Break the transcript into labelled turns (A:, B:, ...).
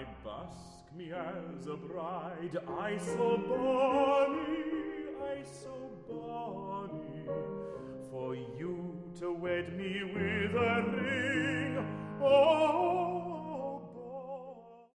A: I busk me as a bride, I so bonny, for you to wed me with a ring. Oh,